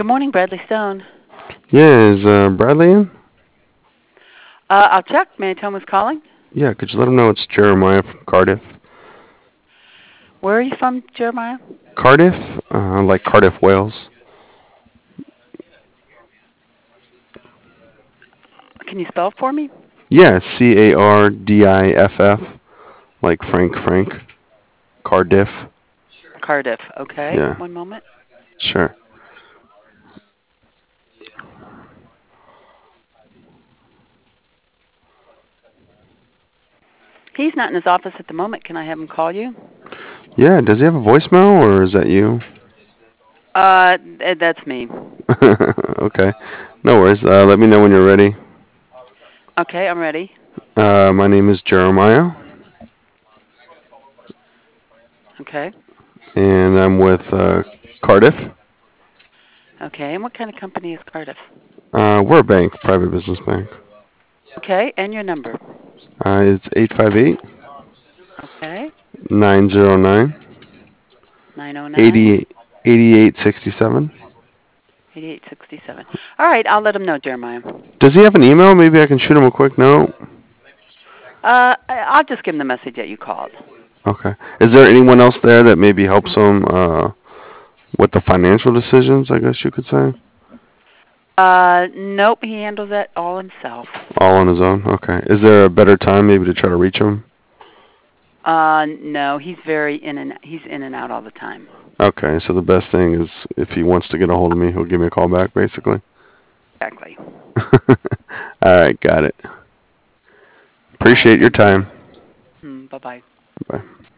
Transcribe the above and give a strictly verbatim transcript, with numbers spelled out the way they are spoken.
Good morning, Bradley Stone. Yeah, is uh, Bradley in? Uh, I'll check. May I tell him who's calling? Yeah, could you let him know it's Jeremiah from Cardiff? Where are you from, Jeremiah? Cardiff? Uh, like Cardiff, Wales. Can you spell it for me? Yeah, C A R D I F F, like Frank Frank. Cardiff. Cardiff. Okay. Yeah, One moment. sure. He's not in his office at the moment. Can I have him call you? Yeah, does he have a voicemail or is that you? Uh, th- that's me. Okay, no worries. Uh, let me know when you're ready. Okay, I'm ready. Uh, my name is Jeremiah, Okay. and I'm with uh, Cardiff. Okay. And what kind of company is Cardiff? Uh, we're a bank, private business bank. Okay. And your number? Uh, it's eight five eight, Okay. nine zero nine, nine oh nine, eighty eighty eight sixty seven. eighty-eight sixty-seven. All right. I'll let him know, Jeremiah. Does he have an email? Maybe I can shoot him a quick note. Uh, I- I'll just give him the message that you called. Okay. Is there anyone else there that maybe helps him uh, with the financial decisions, I guess you could say? Uh, nope. He handles that all himself. All on his own? Okay. Is there a better time maybe to try to reach him? Uh, no. He's very in and he's in and out all the time. Okay, so the best thing is if he wants to get a hold of me, he'll give me a call back, basically. Exactly. All right, got it. All right. Appreciate your Thank you. time. Mm, bye bye. Bye.